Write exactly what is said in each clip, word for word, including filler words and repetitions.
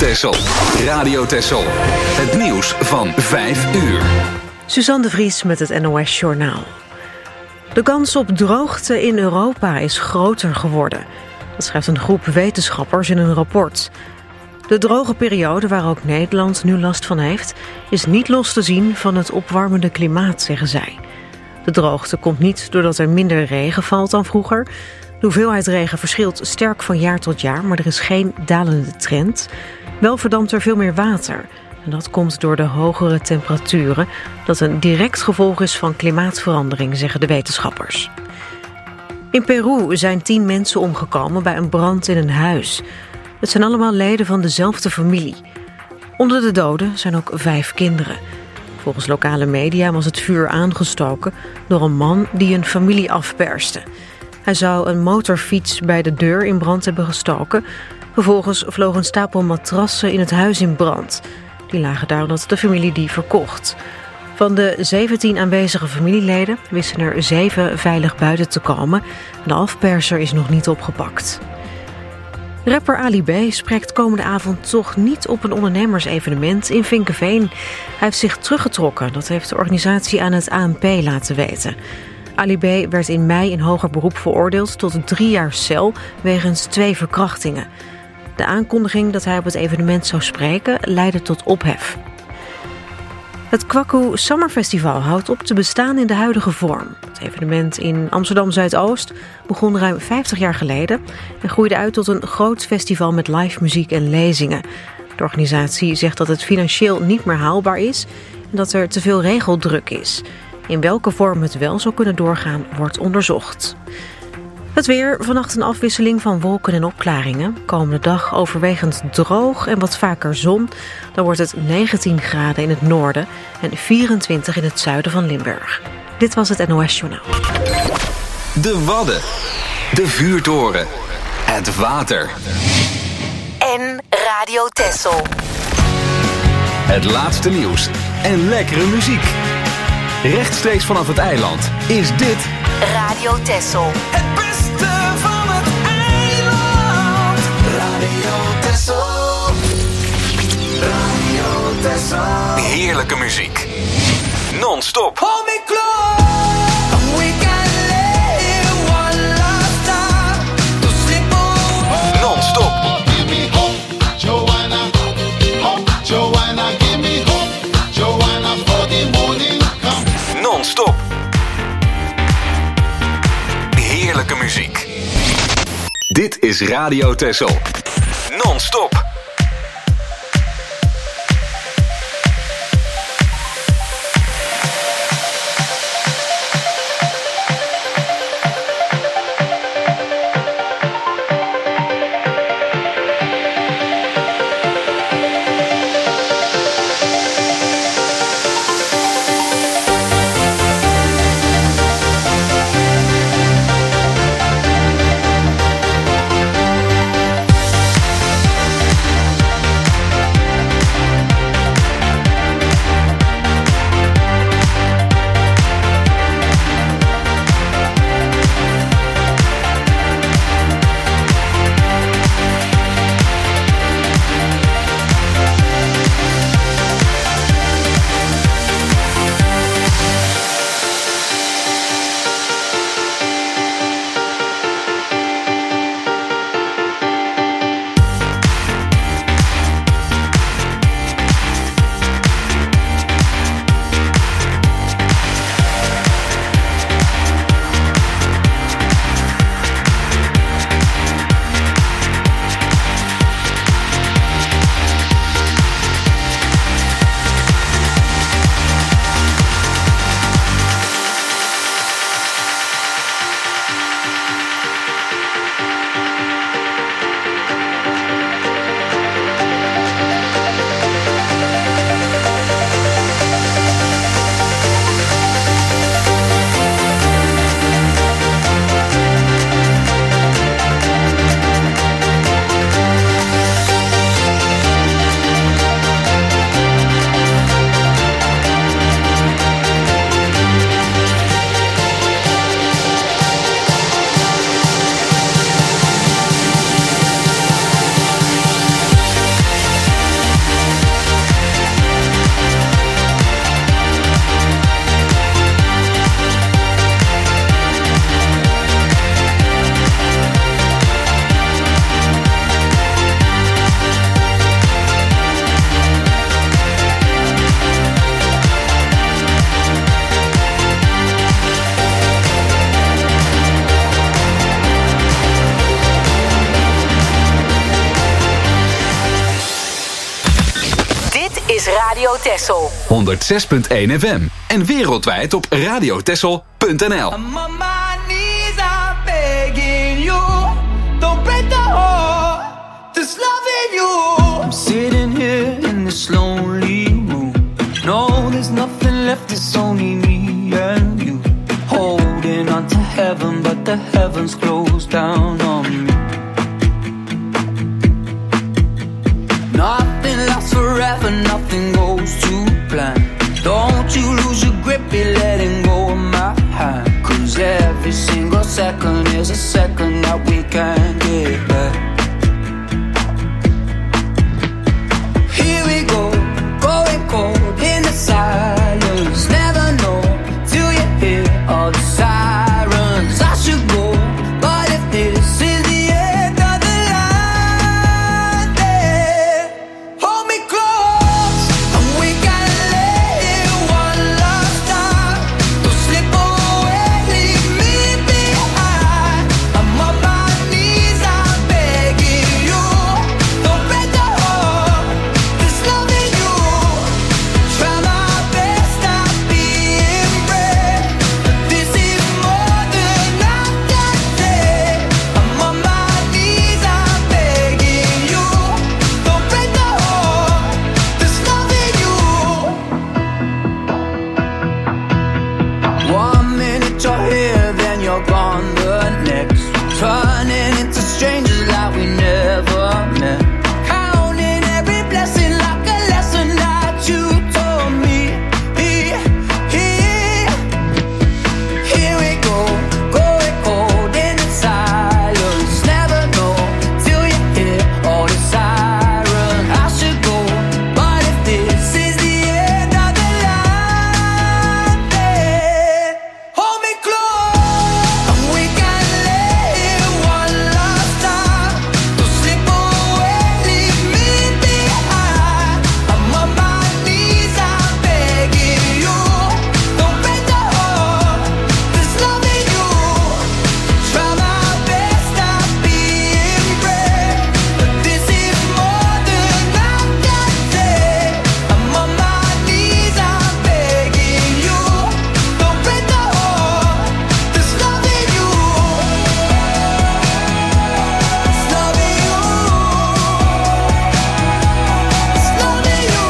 Texel. Radio Texel. Het nieuws van vijf uur. Suzanne de Vries met het N O S Journaal. De kans op droogte in Europa is groter geworden. Dat schrijft een groep wetenschappers in een rapport. De droge periode, waar ook Nederland nu last van heeft, is niet los te zien van het opwarmende klimaat, zeggen zij. De droogte komt niet doordat er minder regen valt dan vroeger. De hoeveelheid regen verschilt sterk van jaar tot jaar, maar er is geen dalende trend. Wel verdampt er veel meer water. En dat komt door de hogere temperaturen, dat een direct gevolg is van klimaatverandering, zeggen de wetenschappers. In Peru zijn tien mensen omgekomen bij een brand in een huis. Het zijn allemaal leden van dezelfde familie. Onder de doden zijn ook vijf kinderen. Volgens lokale media was het vuur aangestoken door een man die een familie afperste. Hij zou een motorfiets bij de deur in brand hebben gestoken. Vervolgens vloog een stapel matrassen in het huis in brand. Die lagen daar omdat de familie die verkocht. Van de zeventien aanwezige familieleden wisten er zeven veilig buiten te komen. De afperser is nog niet opgepakt. Rapper Ali B spreekt komende avond toch niet op een ondernemersevenement in Vinkeveen. Hij heeft zich teruggetrokken, dat heeft de organisatie aan het A N P laten weten. Ali B werd in mei in hoger beroep veroordeeld tot drie jaar cel wegens twee verkrachtingen. De aankondiging dat hij op het evenement zou spreken leidde tot ophef. Het Kwaku Summer Festival houdt op te bestaan in de huidige vorm. Het evenement in Amsterdam Zuidoost begon ruim vijftig jaar geleden en groeide uit tot een groot festival met live muziek en lezingen. De organisatie zegt dat het financieel niet meer haalbaar is en dat er te veel regeldruk is. In welke vorm het wel zou kunnen doorgaan, wordt onderzocht. Het weer, vannacht een afwisseling van wolken en opklaringen. Komende dag overwegend droog en wat vaker zon. Dan wordt het negentien graden in het noorden en vierentwintig in het zuiden van Limburg. Dit was het N O S Journaal. De Wadden. De vuurtoren. Het water. En Radio Texel. Het laatste nieuws en lekkere muziek. Rechtstreeks vanaf het eiland is dit Radio Texel. Het beste van het eiland. Radio Texel. Radio Texel. heerlijke muziek. Non-stop. Hold me close. We can live one last time. To sleep on. Non-stop. Give me hope, Joanna. Hope, Joanna. Give me hope, Joanna. For the morning come. Non-stop. Heerlijke muziek. Dit is Radio Texel. Non-stop. Radio Texel. honderdzes komma één F M. En wereldwijd op radiotexel punt n l. I'm on my knees, I'm begging you. Don't break the heart that's loving you. I'm sitting here in this lonely room. No, there's nothing left, it's only me and you. Holding on to heaven, but the heavens closed down on me. Nothing lasts forever, nothing goes to plan. Don't you lose your grip, be letting go of my hand. Cause every single second is a second that we can't get back. Here we go, going cold in the silence. Never know till you hear all the sirens. I should go, but if this is the end of the line, then hold me close and we can let it one last time. Don't slip away, leave me behind. I'm on my knees, I'm begging you. Don't break the heart that's loving you. Try my best, not being brave, but this is more than I can take. I'm on my knees, I'm begging you. Don't break the heart that's loving you. One minute you're here, then you're gone the next. Turning into strangers like we never met. Counting every blessing like a lesson that you told me. Here, here, here we go, going cold in the silence. Never know till you hear all the sirens. I should go, but if this is the end of the line, then hold me close and we can let it one last time. Don't slip away, leave me behind. I'm on my knees, I'm begging you. Don't break the heart that's loving you. Try my best, not being brave, but this is more than I can take. I'm on my knees, I'm begging you. Don't break the heart that's loving you. It's loving you. It's loving you.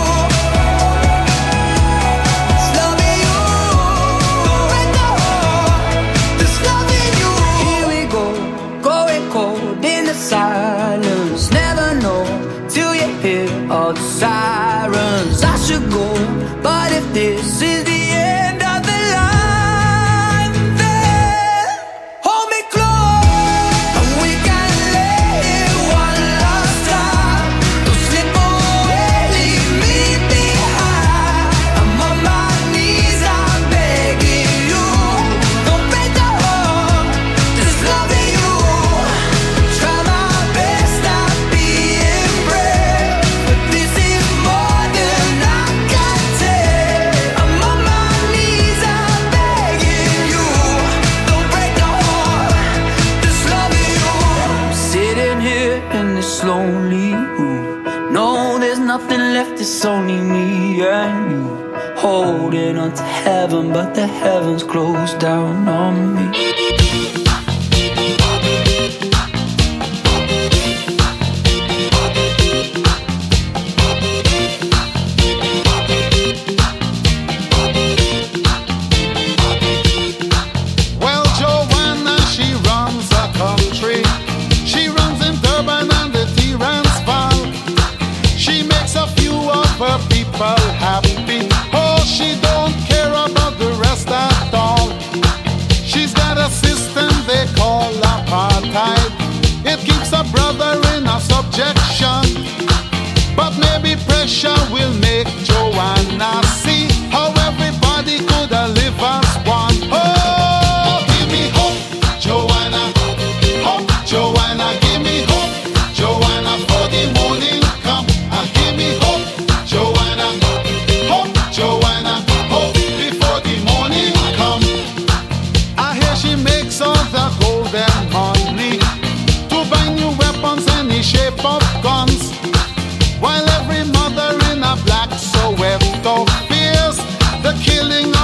It's loving you. Don't break the heart that's loving you. Here we go, going cold in the silence. Never know till you hear all the sirens. I should go, but if this is the end of the line, then hold me close and we can let it one last time. Don't slip away, leave me behind. I'm on my knees, I'm begging you. Don't break the heart that's loving you. Try my best, not being brave, but this is more than I can take. I'm on my knees, I'm begging you. Don't break the heart that's loving you. I'm sitting here in this lonely room. No, there's nothing left, it's only me and you. Holding on to heaven, but the heavens closed down on me. Well, Joanna, she runs a country. She runs in Durban and the Transvaal. She makes a few of her people happy. Oh, she don't care about the rest at all. She's got a system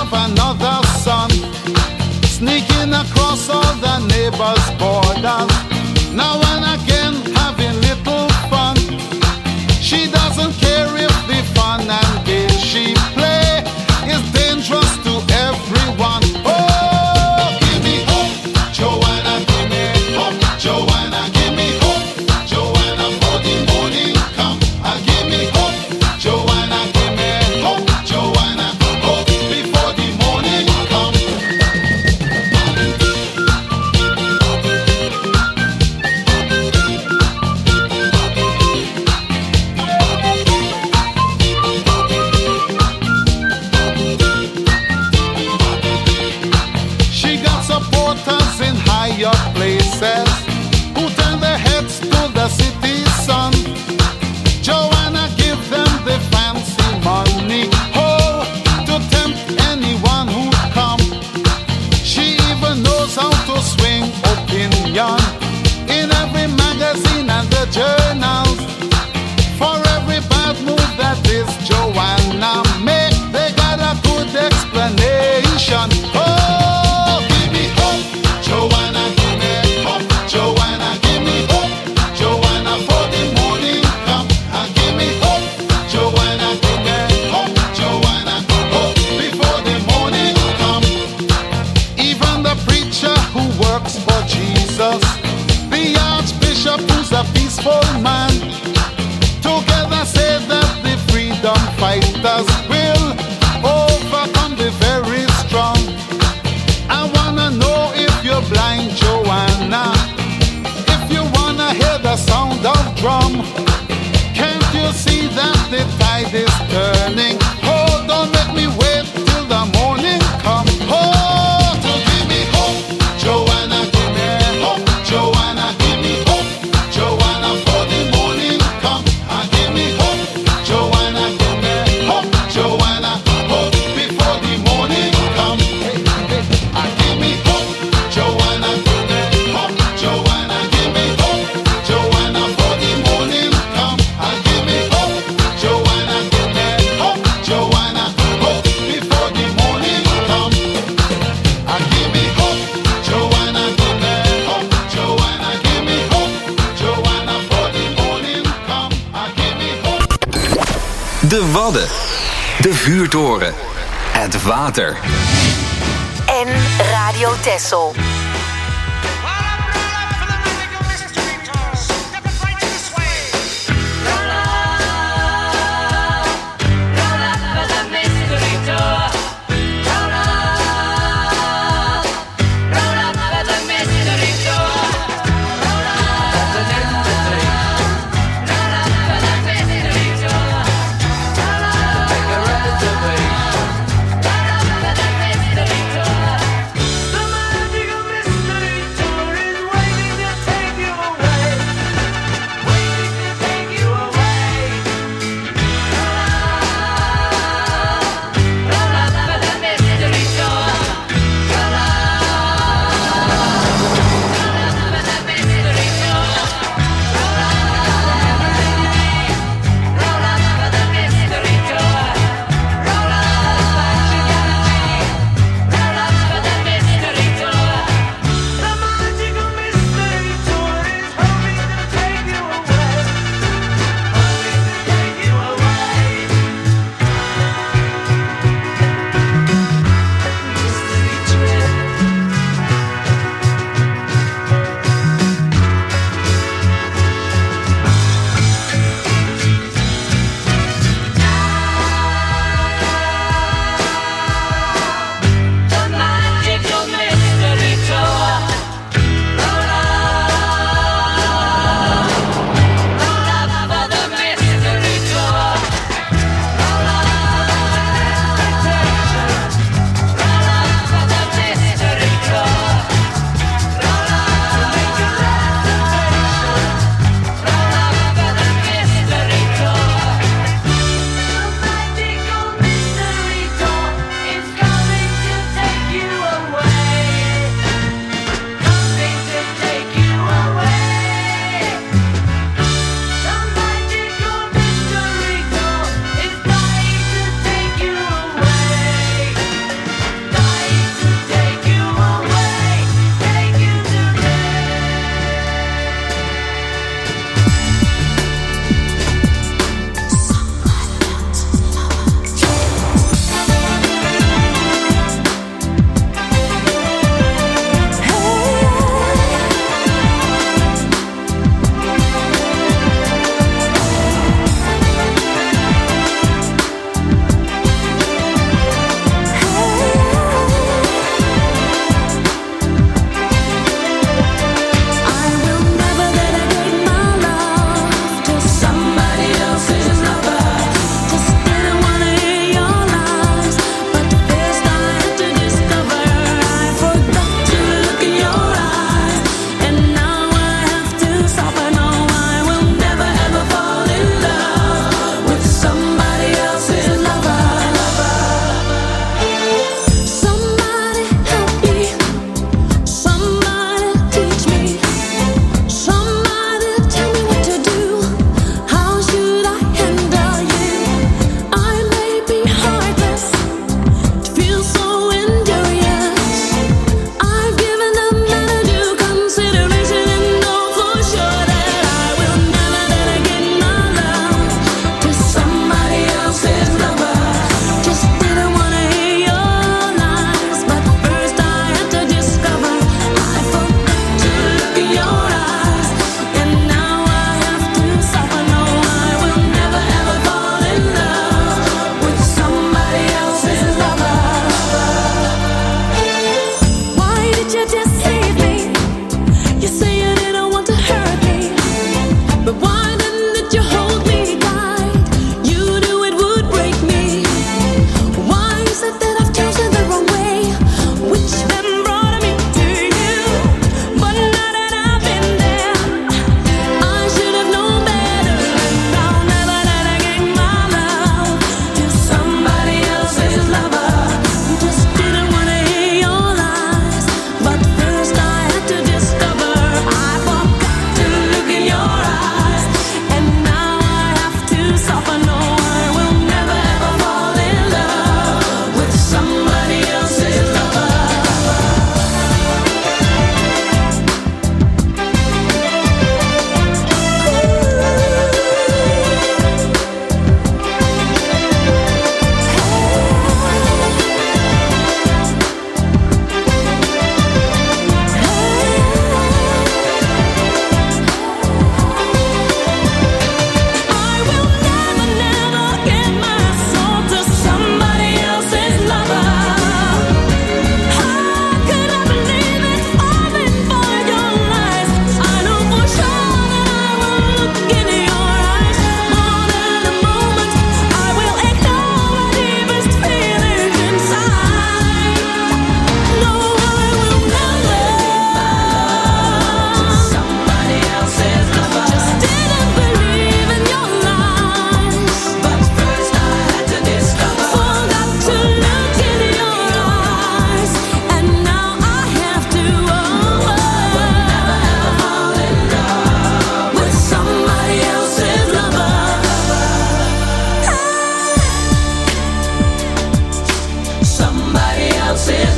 have another son, sneaking across all the neighbors' borders. Now and again having little fun. She doesn't care if the fun and games she play is dangerous to everyone. Oh, give me hope, Joanna, give me hope, Joanna, give me hope, Joanna, for the morning come. Ah, give me hope, Joanna, give me hope, Joanna, hope before the morning come. She got supporters in higher places who turn their heads to the city sun. Joanna give them the fancy money, oh, to tempt anyone who come. She even knows how to swing opinion in every magazine and the journals. For every bad move that this Joanna make, they got a good explanation. Oh, give me hope, Joanna, give me hope, Joanna, give me hope, Joanna, for the morning come. Ah, give me hope, Joanna, give me hope, Joanna, hope before the morning come. Even the preacher who works for Jesus, the archbishop who's a peaceful man, together say that the freedom fighters will overcome the very strong. I wanna know if you're blind, Joanna, if you wanna hear the sound of drum. Can't you see that the tide is turning? Oh, don't make me wait till the morning come. Oh, to give me hope, Joanna, give me hope, Joanna, give me hope, Joanna, for the morning come. Ah, give me hope, Joanna, give me hope, Joanna, hope before the morning come. Ah, give me hope, Joanna, give me hope, Joanna, give me hope, Joanna, for the morning come. Ah, give me hope, Joanna, give me hope, Joanna, hope before the morning come. Ah, give me hope, Joanna, give me hope, Joanna, give me hope, Joanna, for the morning come. Ah, give me hope. De Wadden. De Vuurtoren. Het water. En Radio Texel. The magic of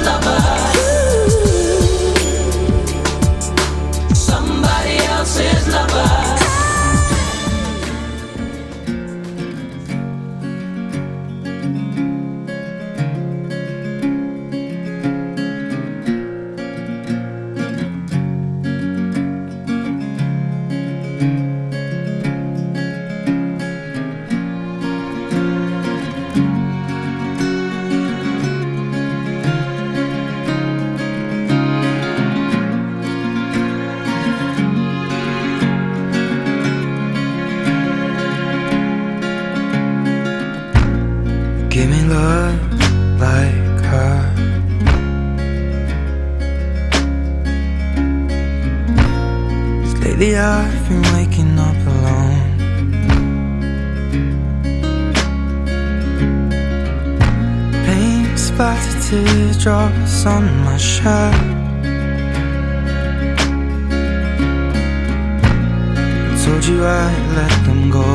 lover. Somebody else's lover. Give me love like her. Cause lately I've been waking up alone. Paint splattered teardrops on my shirt. Told you I'd let them go,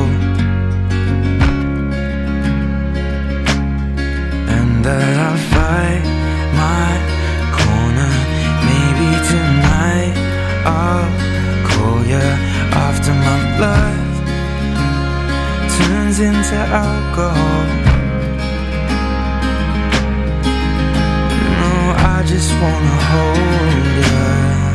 that I'll fight my corner. Maybe tonight I'll call you after my blood turns into alcohol. No, I just wanna hold you.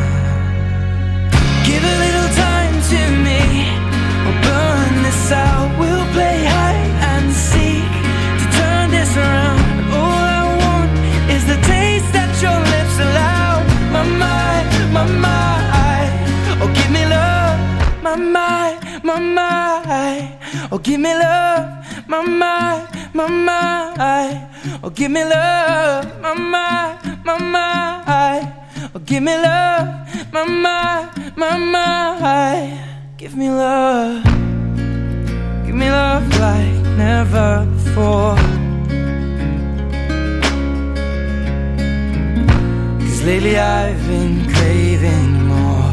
Give a little time to me, we'll burn this out. We'll play hide and seek to turn this around. The taste that your lips allow. My mind, my mind. Oh, give me love. My mind, my mind. Oh, give me love. My mind, my mind. Oh, give me love. My mind, my mind. Oh, give me love. My mind, my mind. Give me love. Give me love like never before. Lately I've been craving more.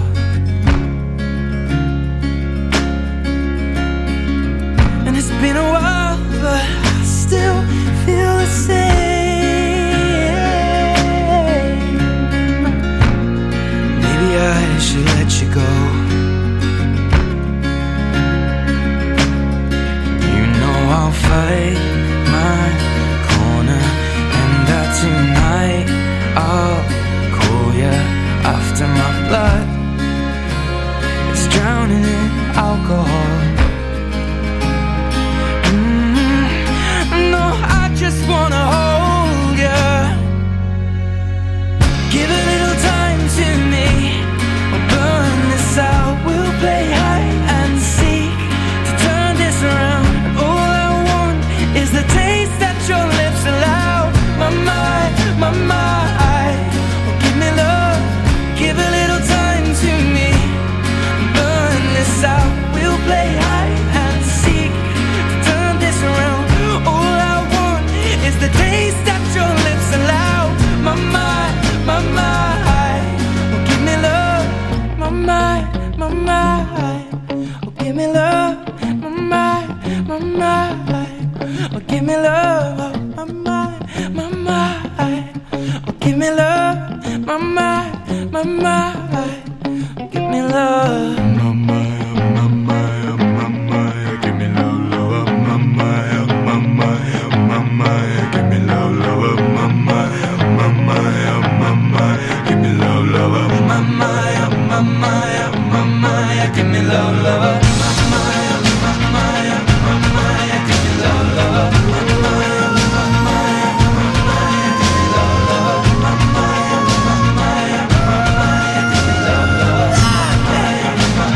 And it's been a while, but I still feel the same. Maybe I should let you go. You know I'll fight my corner, and that tonight I'll after my blood is drowning in alcohol. Mm, no, I just wanna hold you. Give a little time to me, we'll burn this out. We'll play hide and seek to turn this around. All I want is the taste that your lips allow. My mind, my mind. Give a little time to me, burn this out. We'll play hide and seek to turn this around. All I want is the taste that your lips allow. My mind, my mind. Oh, give me love. My mind, my mind. Oh, give me love. My mind, my mind. Oh, give me love. My mind, my mind. Oh, give me love. My mind. Mama, give me love. Mama, mama, mama, give me love, love. Mama, mama, mama, give me love, love. Mama, mama, mama, give me love, love. Mama, mama, mama, give me love, love. Mama, mama, mama, give me love, love. Mama,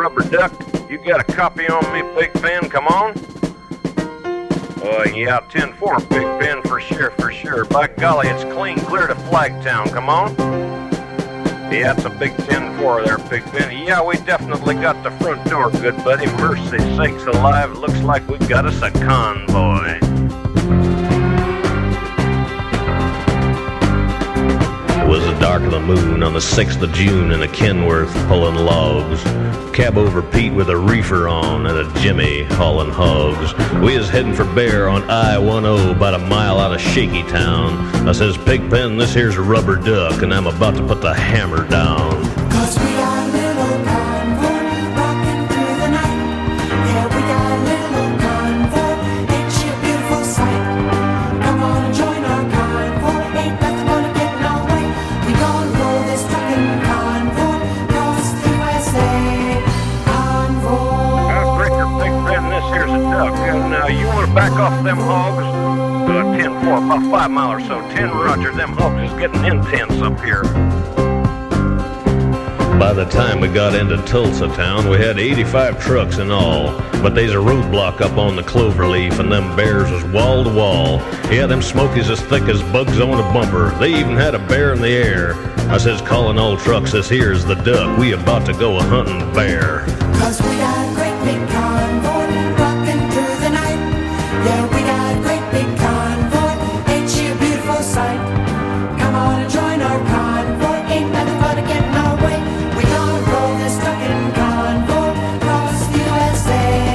Rubber Duck, you got a copy on me, Big Ben? Come on. Oh, yeah, ten four, Big Ben, for sure, for sure. By golly, it's clean clear to Flagtown. Come on. Yeah, it's a big ten four there, Big Ben. Yeah, we definitely got the front door, good buddy. Mercy sakes alive, it looks like we got us a convoy. It was the dark of the moon on the sixth of June in a Kenworth pulling logs. Cab over Pete with a reefer on and a Jimmy hauling hogs. We is heading for Bear on I ten about a mile out of Shaky Town. I says, Pigpen, this here's a Rubber Duck and I'm about to put the hammer down. Cause we got a little convoy rocking through the night. Yeah, we got a little convoy, ain't she a beautiful sight? Come on and join our convoy, ain't nothing gonna get in our way. We gonna roll this truckin' convoy across the U S A. Convoy. Uh, Breaker, Big Ben, this here's a duck. And now uh, you want to back off them hogs? Uh, ten four, about five mile or so. ten Roger, them hogs is getting intense up here. By the time we got into Tulsa town, we had eighty-five trucks in all. But there's a roadblock up on the Cloverleaf, and them bears was wall to wall. Yeah, them smokies as thick as bugs on a bumper. They even had a bear in the air. I says, calling all trucks, this here's the Duck. We about to go a-hunting bear. Cause we got a great big convoy rocking through the night. Yeah, we got a great big convoy, ain't she a beautiful sight? Come on and join our convoy, ain't nothing gonna get in our way. We gonna roll this truckin' convoy across the U S A.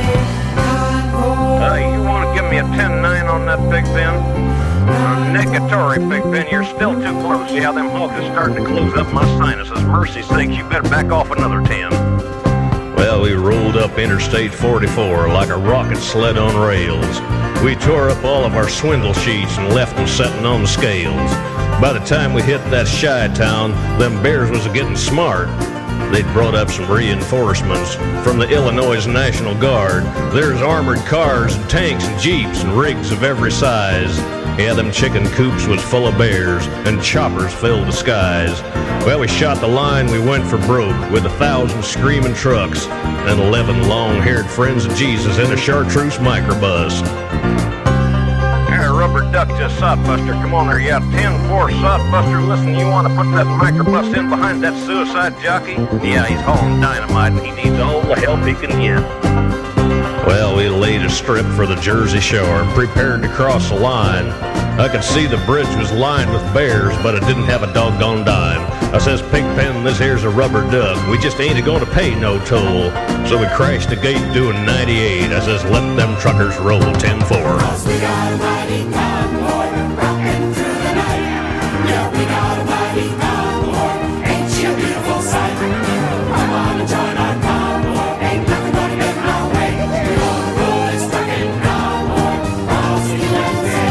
Convoy. Uh, you want to give me a ten nine on that, Big Ben? Uh, negatory, Big Ben, you're still too close. Yeah, them hogs is starting to close up my sinuses. Mercy sakes, you better back off another ten. Well, we rolled up Interstate forty-four like a rocket sled on rails. We tore up all of our swindle sheets and left them setting on the scales. By the time we hit that Chi-town, them bears was getting smart. They'd brought up some reinforcements from the Illinois National Guard. There's armored cars and tanks and jeeps and rigs of every size. Yeah, them chicken coops was full of bears and choppers filled the skies. Well, we shot the line, we went for broke with a thousand screaming trucks and eleven long-haired friends of Jesus in a chartreuse microbus. Hey, Rubber Duck just sodbuster. Come on there, yeah, ten four sodbuster. Listen, you want to put that microbus in behind that suicide jockey? Yeah, he's hauling dynamite and he needs all the help he can get. Well, we laid a strip for the Jersey Shore and prepared to cross the line. I could see the bridge was lined with bears, but it didn't have a doggone dime. I says, Pigpen, this here's a Rubber Duck. We just ain't going to pay no toll. So we crashed the gate doing ninety-eight. I says, let them truckers roll ten four. Cause we got a mighty convoy rocking through the night. Yeah, we got a mighty convoy, ain't she a beautiful sight? Come on and join our convoy, ain't nothing gonna get in our way. We gonna roll this truckin' convoy across the U S A.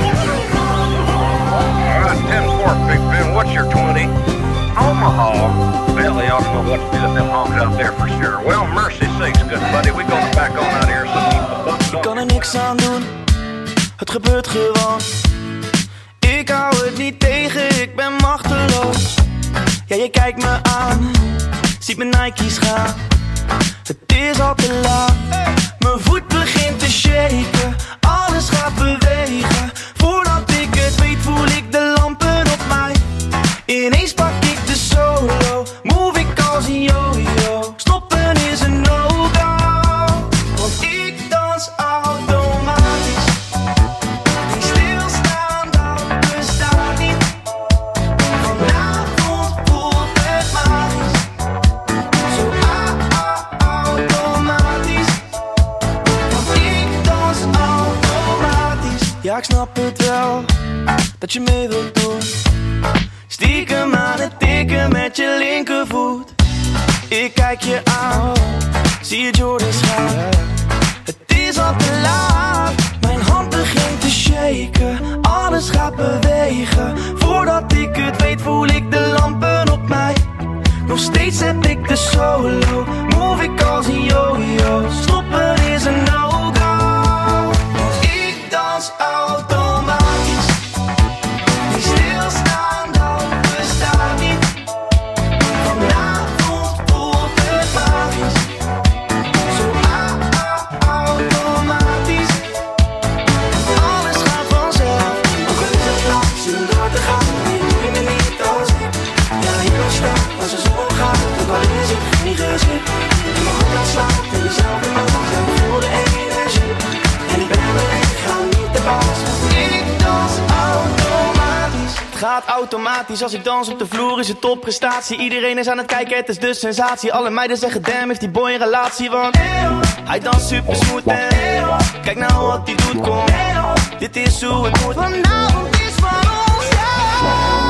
All right, ten four, Big Ben, what's your twenty? Omaha. Well, they ought to know what to do with them hogs out there for sure. Well, mercy sakes, good buddy, we gonna back on out here so keep the bucks on. Ik kan er niks aan doen, het gebeurt gewoon. Ik hou het niet tegen, ik ben machteloos. Ja, je kijkt me aan, ziet mijn Nike's gaan. Het is al te laat, mijn voet begint te shaken. Alles gaat bewegen, voordat ik het weet voel ik de lampen op mij. Ineens pak ik de solo, move ik als een yo-yo. Stoppen is een no-go, want ik dans automatisch. Die stilstaan, dat bestaat niet. Vanavond voelt het magisch. Zo automatisch, want ik dans automatisch. Ja, ik snap het wel, dat je mee wilt doen. Stiekem aan het tikken met je linkervoet. Ik kijk je aan, zie je Jordans gaan. Het is al te laat, mijn hand begint te shaken. Alles gaat bewegen, voordat ik het weet voel ik de lampen op mij. Nog steeds heb ik de solo, move ik als een yo-yo. Stoppen is een no-go, want ik dans automatisch. Die stilstaan, dat bestaat niet. Vanavond voelt het magisch. gaat automatisch. Als ik dans op de vloer is het topprestatie. Iedereen is aan het kijken, het is de sensatie. Alle meiden zeggen damn, heeft die boy een relatie. Want hij danst super smooth en kijk nou wat hij doet, kom. Dit is hoe het moet. Vanavond is van ons, ja.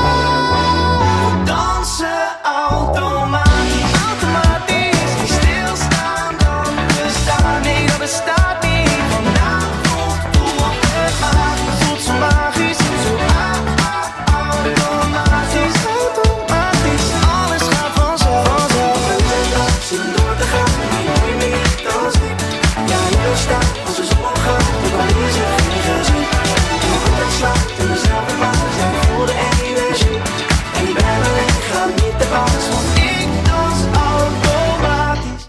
Dansen automatisch, automatisch. Niet stilstaan, dan bestaan. Nee, dat bestaat niet. Vanavond voelt het magisch. Voelt zo magisch, zo automatisch, automatisch. Alles gaat vanzelf, vanzelf. Zin door te gaan, niet mooi meer dan ik. Ja, je wil staan als de zon opgaat. De baan is er geen gezien. En ik altijd slaat in dezelfde maat. Zijn voor de energie. En ik ben alleen, ga niet te pas. Want ik dans automatisch.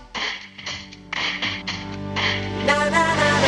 Na na na na.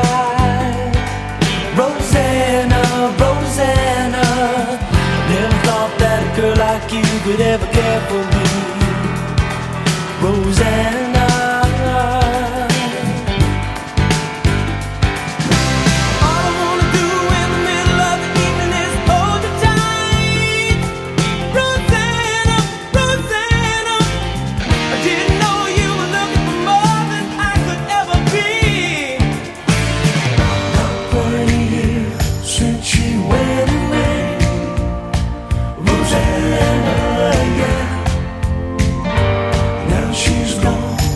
Rosanna, Rosanna, never thought like you could ever care for me, Rosanna. She's gone.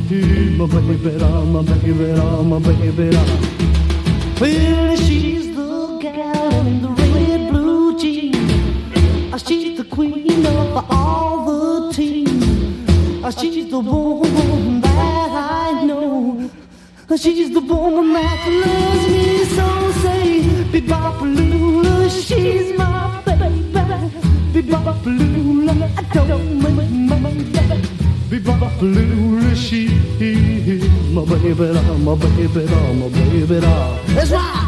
my baby doll, my baby doll, my baby doll. Well, she's the gal in the red blue jeans. She's the queen of all the teams. She's the woman that I know. She's the woman that loves me so. Say, Bebopalula, she's my baby. Bebopalula, I don't make my baby. Bebopalula, she my baby doll, my baby doll, my baby doll. That's right.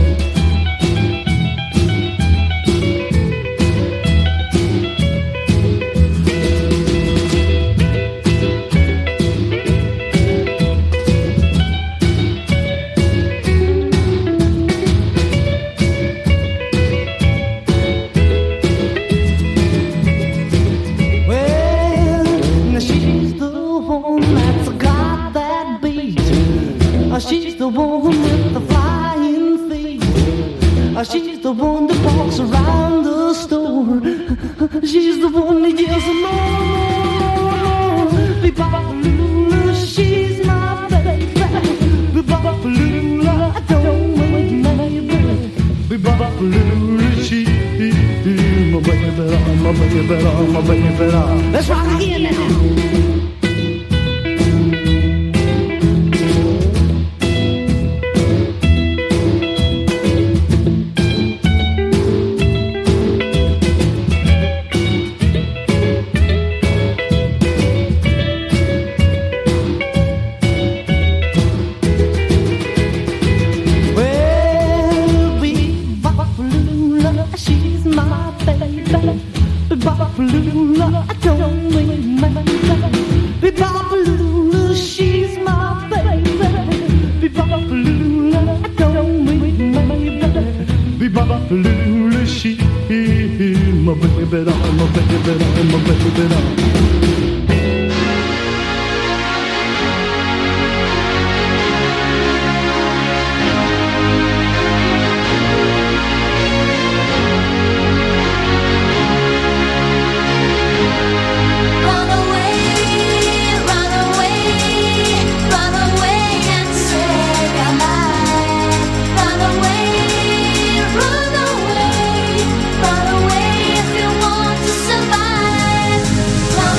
She's the woman with the flying feet. She's the one that walks around the store. She's the one that yells more, more, more. Bebopalula, she's my baby. Bebopalula, I don't wait, baby. Bebopalula, she my baby doll, my baby doll, my baby doll. Let's rock again now. Bebopalula, I don't make my baby. Bebopalula, she's my baby. Bebopalula, I don't make my baby. Bebopalula, she my baby doll, my baby doll, my baby doll. Run away if you want to survive.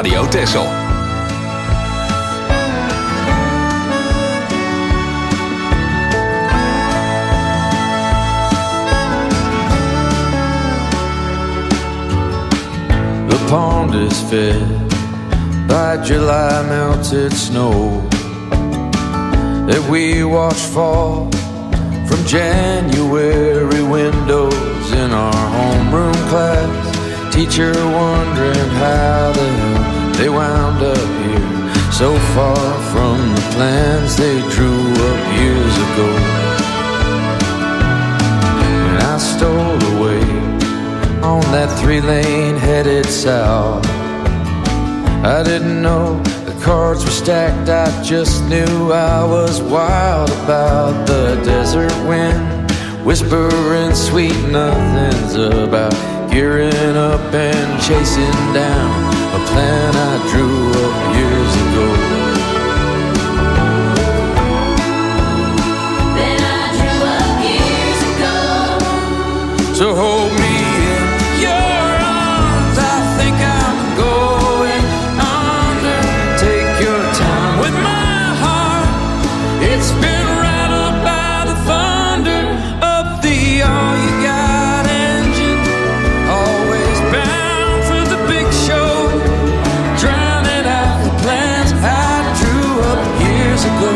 Radio Texel. The pond is fed by July melted snow that we watch fall from January windows in our homeroom class. Teacher wondering how the hell they wound up here, so far from the plans they drew up years ago. When I stole away on that three-lane headed south, I didn't know the cards were stacked. I just knew I was wild about the desert wind, whispering sweet nothings about gearing up and chasing down a plan I drew up years ago. Then I drew up years ago. So hold me in your arms, I think I'm going under. Take your time with my heart, it's been rattled by the thunder of the all you got engine, always bound for the big show, drowning out the plans I drew up years ago.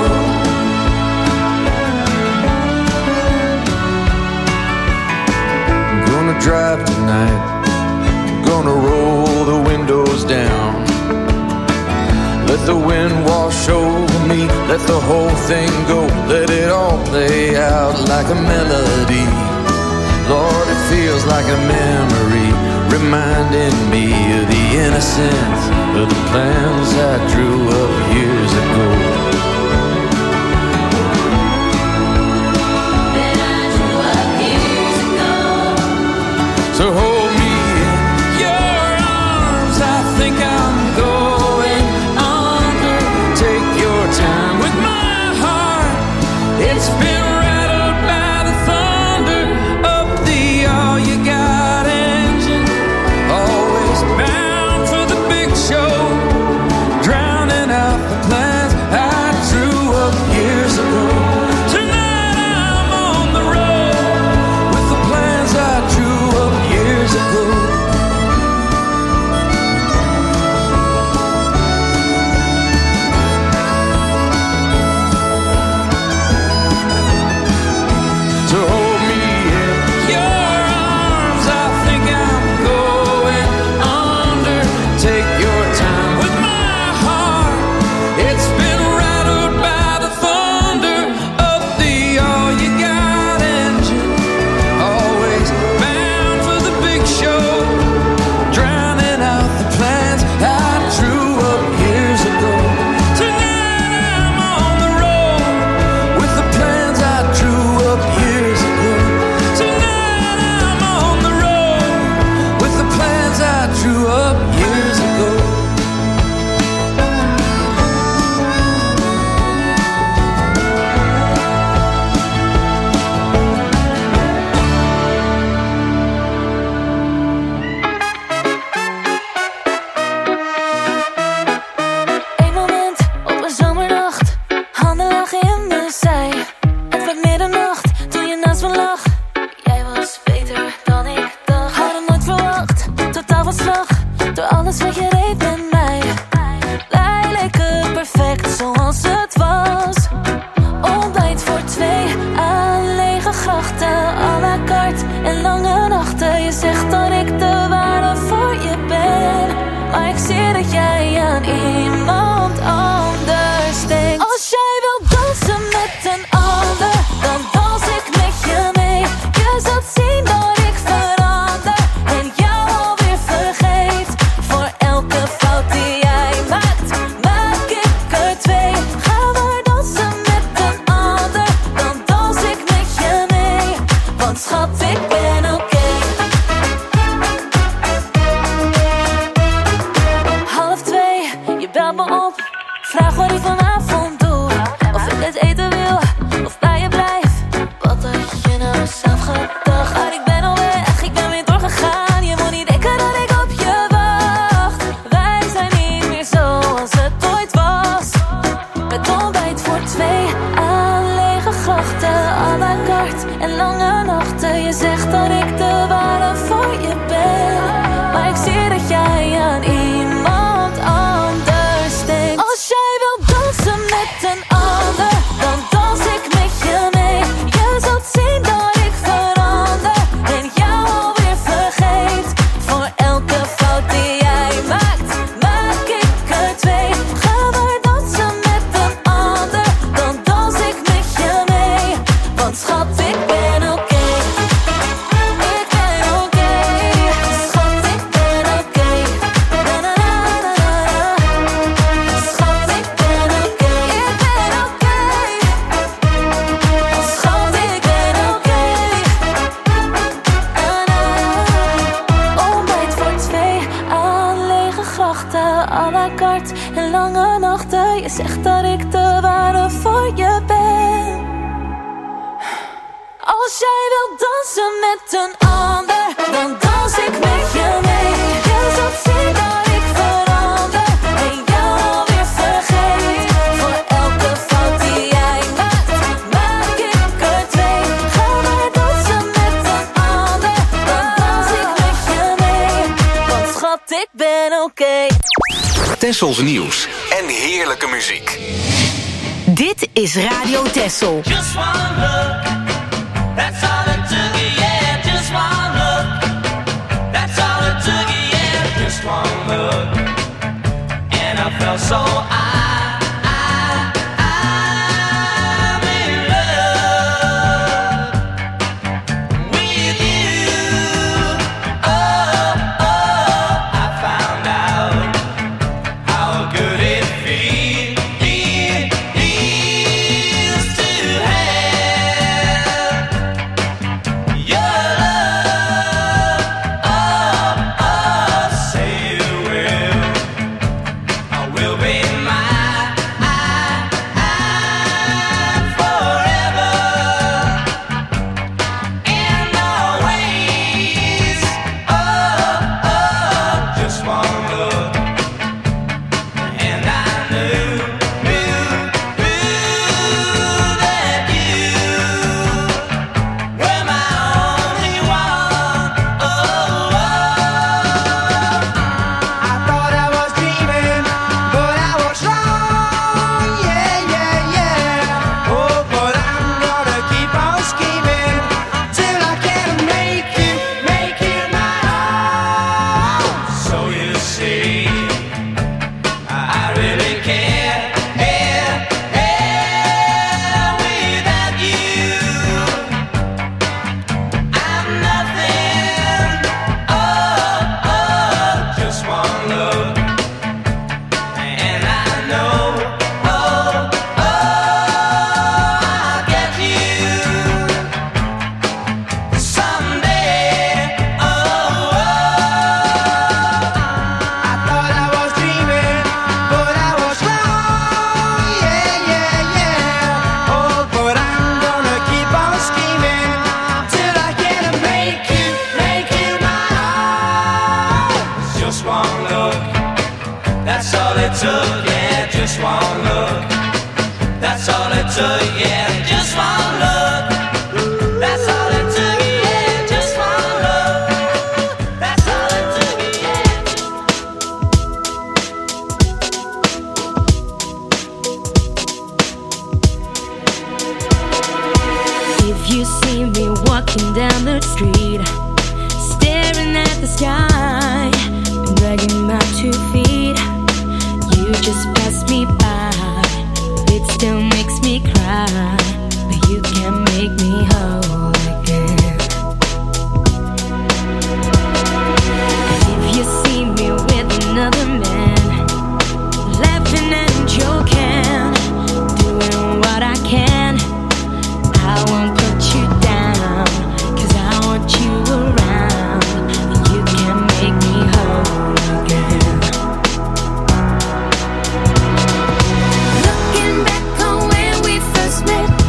I'm gonna drive tonight, I'm gonna roll the windows down, let the wind wash over me, let the whole thing go, let it all play out like a melody. Lord, it feels like a memory, reminding me of the innocence of the plans I drew up years ago. Then I drew up years ago. So hold me in your arms, I think I'm going under. Take your time with my heart, it's been rattled by the thunder of the all you got engine, always bound for the big show, drowning out the plans I drew up years ago. Tonight I'm on the road with the plans I drew up years zegt dat ik de ware voor je ben, maar ik zie dat jij aan iemand anders denkt. Als jij wil dansen met een ander, dan dans ik met je mee. Je zult zien dat ik verander en jou alweer vergeet. Voor elke fout die jij maakt, maak ik er twee. Ga maar dansen met een ander, dan dans ik met je mee. Want schat, ik ben oké. Ik ben oké. Schat, ik ben oké. Na na na na na. Schat, ik ben oké. Ik ben oké. Schat, ik ben oké. Na na. Ontbijt voor twee aan lege grachten, à la carte en lange nachten. Je zegt dat ik de ware voor je ben. Als jij wil dansen met een ander, dan dans ik met je mee. Je zult zien dat ik verander en jou alweer vergeet. Voor elke fout die jij maakt, maak ik er twee. Ga maar dansen met een ander, dan dans ik met je mee. Want schat, ik ben oké. Tessels nieuws en heerlijke muziek. Dit is Radio Tessel. Just one look, that's all it took, yeah. Just one look, that's all it took, yeah. Just one look, and I felt so I, I, I'm in love with you. Oh, oh, I found out how good it feels, feels to have your love. Oh, oh, say you will, I will be mine forever and always. Oh, oh, just one look, and I knew, knew, knew that you were my only one. Oh, I thought I was dreaming, but I was wrong. Yeah, yeah, yeah. Oh, but I'm gonna keep on scheming till I can make you, make you my own. So you see, I really can't have, have without you. I'm nothing. Oh, oh, just one look, and I know. Oh, oh, I'll get you someday. Oh, I thought I was dreaming, but I was wrong. Yeah, yeah, yeah. Oh, but I'm gonna keep on scheming till I can make you, make you my own. Just one look, that's all it took. Yeah, just one look, that's all it took. Yeah, just one look, that's all it took. Yeah, just one look, that's all it took. Yeah. If you see me walking down the street, staring at the sky, and dragging my two feet, you just pass me by. It still makes me cry, but you can make me whole again. And if you see me with another man, laughing and joking, doing what I can, I won't put you down, 'cause I want you around, and you can make me whole again. Looking back on when we first met,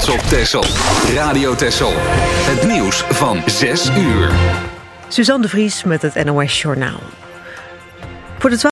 trots op Texel. Radio Texel. Het nieuws van zes uur. Suzanne de Vries met het N O S Journaal. Voor de